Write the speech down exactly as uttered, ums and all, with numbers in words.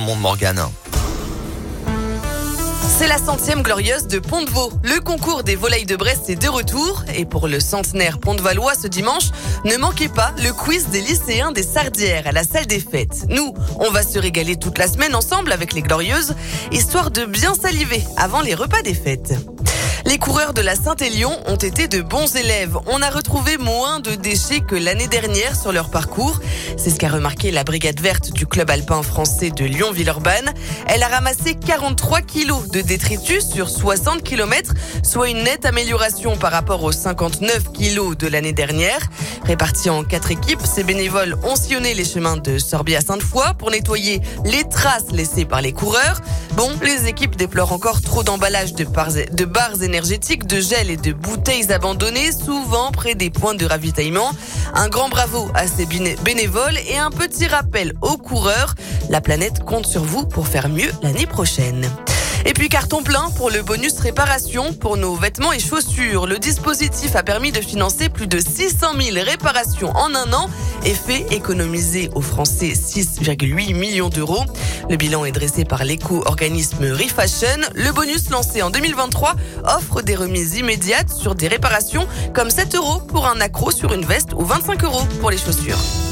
monde, Morgane. C'est la centième glorieuse de Pont-de-Vaux. Le concours des volailles de Brest est de retour. Et pour le centenaire Pont-de-Valois ce dimanche, ne manquez pas le quiz des lycéens des Sardières à la salle des fêtes. Nous, on va se régaler toute la semaine ensemble avec les glorieuses, histoire de bien saliver avant les repas des fêtes. Les coureurs de la Saint-Élion ont été de bons élèves. On a retrouvé moins de déchets que l'année dernière sur leur parcours. C'est ce qu'a remarqué la brigade verte du club alpin français de Lyon-Villeurbanne. Elle a ramassé quarante-trois kilos de détritus sur soixante kilomètres, soit une nette amélioration par rapport aux cinquante-neuf kilos de l'année dernière. Répartis en quatre équipes, ces bénévoles ont sillonné les chemins de Sorbier-à-Sainte-Foy pour nettoyer les traces laissées par les coureurs. Bon, les équipes déplorent encore trop d'emballages de barres, de barres énergétiques, de gel et de bouteilles abandonnées, souvent près des points de ravitaillement. Un grand bravo à ces bénévoles et un petit rappel aux coureurs. La planète compte sur vous pour faire mieux l'année prochaine. Et puis carton plein pour le bonus réparation pour nos vêtements et chaussures. Le dispositif a permis de financer plus de six cent mille réparations en un an et fait économiser aux Français six virgule huit millions d'euros. Le bilan est dressé par l'éco-organisme Refashion. Le bonus lancé en deux mille vingt-trois offre des remises immédiates sur des réparations comme sept euros pour un accroc sur une veste ou vingt-cinq euros pour les chaussures.